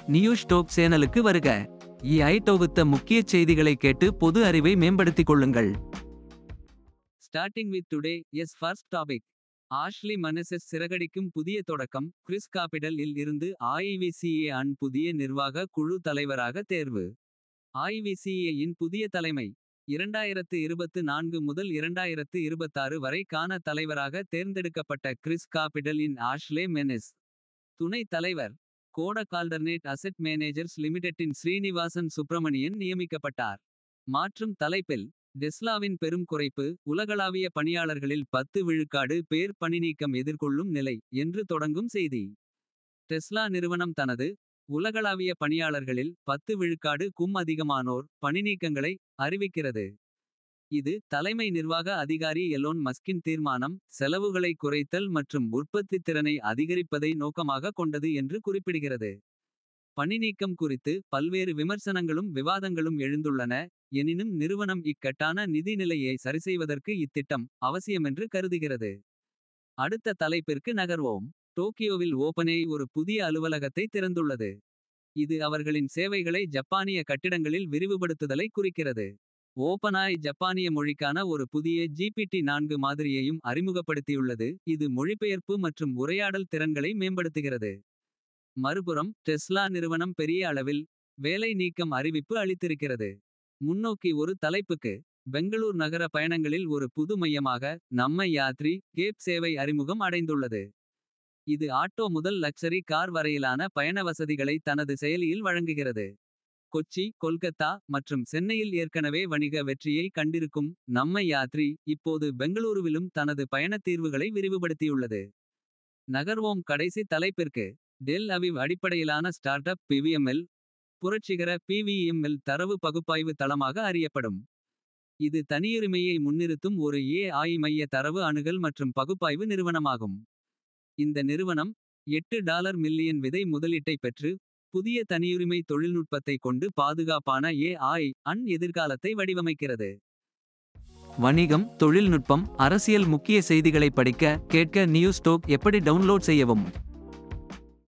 News top சேனலுக்கு வருக. EI தொகுத்த முக்கிய செய்திகளை கேட்டு பொது அறிவை மேம்படுத்திக் கொள்ளுங்கள். Starting with today, yes first topic. Ashley Menezes சிறகடிக்கும் புதிய தொடக்கம். கிறிஸ் காபிடல் இல் இருந்து IVCA அன் புதிய நிர்வாக குழு தலைவராக தேர்வு. IVCA இன் புதிய தலைமை 2024 முதல் 2026 வரை கான தலைவராக தேர்ந்தெடுக்கப்பட்ட கிறிஸ் காபிடல் இன் ஆஷ்லே மெனெஸ். துணை தலைவர் கோடக் ஆல்டர்னேட் அசெட் மேனேஜர்ஸ் லிமிடெட்டின் ஸ்ரீனிவாசன் சுப்பிரமணியன் நியமிக்கப்பட்டார். மாற்றும் தலைப்பில் டெஸ்லாவின் பெரும் குறைப்பு. உலகளாவிய பணியாளர்களில் 10 விழுக்காடு பேர் பணிநீக்கம் எதிர்கொள்ளும் நிலை என்று தொடங்கும் செய்தி. டெஸ்லா நிறுவனம் தனது உலகளாவிய பணியாளர்களில் 10 விழுக்காடு க்கும் அதிகமானோர் பணிநீக்கங்களை அறிவிக்கிறது. இது தலைமை நிர்வாக அதிகாரி எலோன் மஸ்கின் தீர்மானம். செலவுகளை குறைத்தல் மற்றும் உற்பத்தித் திறனை அதிகரிப்பதை நோக்கமாக கொண்டது என்று குறிப்பிடுகிறது. பணிநீக்கம் குறித்து பல்வேறு விமர்சனங்களும் விவாதங்களும் எழுந்துள்ளன. எனினும் நிறுவனம் இக்கட்டான நிதி நிலையை சரிசெய்வதற்கு இத்திட்டம் அவசியமென்று கருதுகிறது. அடுத்த தலைப்பிற்கு நகர்வோம். டோக்கியோவில் ஓபனேஐ ஒரு புதிய அலுவலகத்தை திறந்துள்ளது. இது அவர்களின் சேவைகளை ஜப்பானிய கட்டிடங்களில் விரிவுபடுத்துதலை குறிக்கிறது. ஓபனாய் ஜப்பானிய மொழிக்கான ஒரு புதிய GPT-4 மாதிரியையும் அறிமுகப்படுத்தியுள்ளது. இது மொழிபெயர்ப்பு மற்றும் உரையாடல் திறன்களை மேம்படுத்துகிறது. மறுபுறம் டெஸ்லா நிறுவனம் பெரிய அளவில் வேலை நீக்கம் அறிவிப்பு அளித்திருக்கிறது. முன்னோக்கி ஒரு தலைப்புக்கு பெங்களூர் நகர பயணங்களில் ஒரு புது மையமாக நம்ம யாத்ரி கேப் சேவை அறிமுகம் அடைந்துள்ளது. இது ஆட்டோ முதல் லக்ஸரி கார் வரையிலான பயண வசதிகளை தனது செயலியில் வழங்குகிறது. கொச்சி, கொல்கத்தா மற்றும் சென்னையில் ஏற்கனவே வணிக வெற்றியை கண்டிருக்கும் நம்ம யாத்ரி இப்போது பெங்களூருவிலும் தனது பயணத் தீர்வுகளை விரிவுபடுத்தியுள்ளது. நகர்வோம் கடைசி தலைப்பிற்கு. டெல் அவிவ் அடிப்படையிலான ஸ்டார்ட் அப் PVML புரட்சிகர PVML தரவு பகுப்பாய்வு தளமாக அறியப்படும். இது தனியுரிமையை முன்னிறுத்தும் ஒரு AI மைய தரவு அணுகல் மற்றும் பகுப்பாய்வு நிறுவனமாகும். இந்த நிறுவனம் $8 மில்லியன் விதை முதலீட்டை பெற்று புதிய தனியுரிமை தொழில்நுட்பத்தை கொண்டு பாதுகாப்பான AI அன் எதிர்காலத்தை வடிவமைக்கிறது. வணிகம், தொழில்நுட்பம், அரசியல் முக்கிய செய்திகளை படிக்க கேட்க நியூஸ் டாப் எப்படி டவுன்லோட் செய்யவும்.